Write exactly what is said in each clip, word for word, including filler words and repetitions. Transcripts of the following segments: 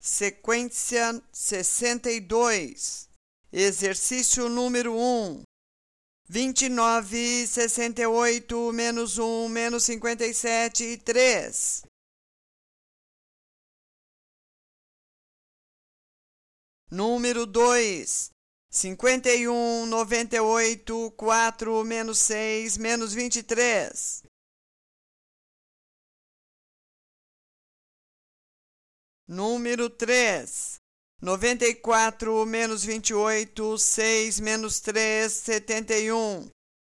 sequência sessenta e dois, exercício número um, vinte e nove, sessenta e oito, menos um, menos cinquenta e sete e três. Número dois, cinquenta e um, noventa e oito, quatro, menos seis, menos vinte e três. Número três, noventa e quatro, menos vinte e oito, seis, menos três, setenta e um.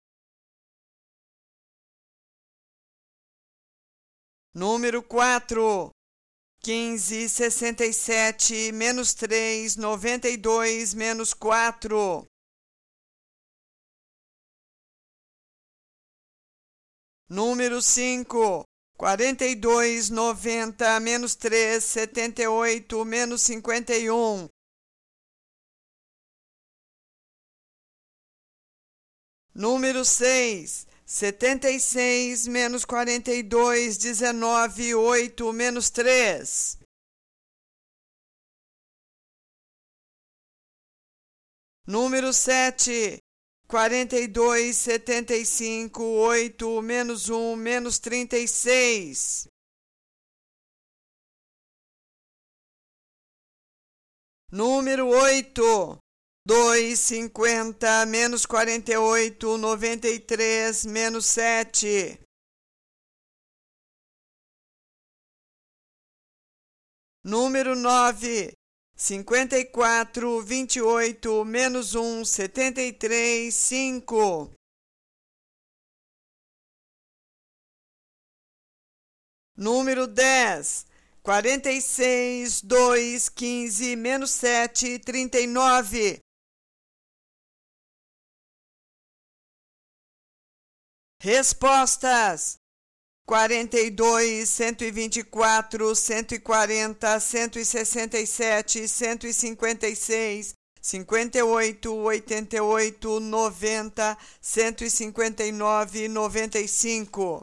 Número quatro, quinze, sessenta e sete, menos três, noventa e dois, menos quatro. Número cinco, quarenta e dois, noventa, menos três, setenta e oito, menos cinquenta e um. Número seis, setenta e seis, menos quarenta e dois, dezenove, oito, menos três. Número sete, quarenta e dois, setenta e cinco, oito, menos um, menos trinta e seis. Número oito, dois, cinquenta, menos quarenta e oito, noventa e três, menos sete. Número nove, cinquenta e quatro, vinte e oito, menos um, setenta e três, cinco. Número dez, quarenta e seis, dois, quinze, menos sete, trinta e nove. Respostas: quarenta e dois, cento e vinte e quatro, cento e quarenta, cento e sessenta e sete, cento e cinquenta e seis, cinquenta e oito, oitenta e oito, noventa, cento e cinquenta e nove, noventa e cinco.